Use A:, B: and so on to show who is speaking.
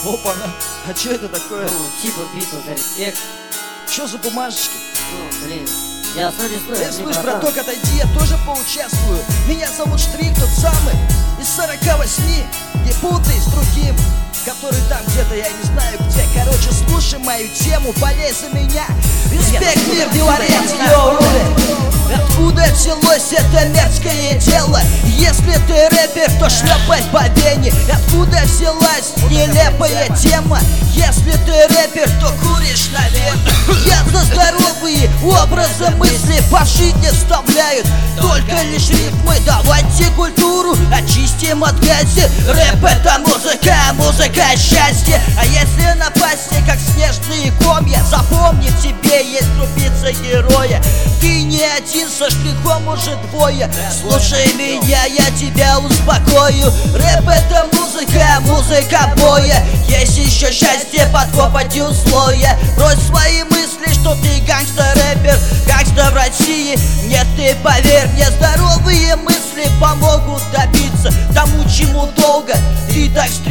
A: Опа-на, а что это такое?
B: Ну, типа битва за респект.
A: Что за бумажечки?
B: Ну, блин, я смотрю,
A: Эй, слышь, браток, отойди, я тоже поучаствую. Меня зовут Штрих, тот самый из 48. Не путай с другим, который там где-то, я не знаю где. Короче, слушай мою тему, болей за меня. Респект, мир, дворец, йоу. Откуда взялось это мерзкое дело? Если ты рэпер, то шлепать по вене. Откуда взялась нелепая тема? Если ты рэпер, то куришь, наверное. Я за здоровые образы мысли пошить не вставляют только лишь рифмы. Давайте культуру очистим от грязи. Рэп это музыка, музыка счастье. А если напасть как снежные комья, запомни, в тебе есть крупица героя. Ты не один, со Штрихом уже двое. Слушай меня, я тебя успокою. Рэп это музыка, музыка боя. Есть еще счастье под копотью слоя. Брось свои мысли, что ты гангстер-рэпер, гангстер в России. Нет, ты поверь мне, здоровые мысли помогут добиться тому, чему долго ты так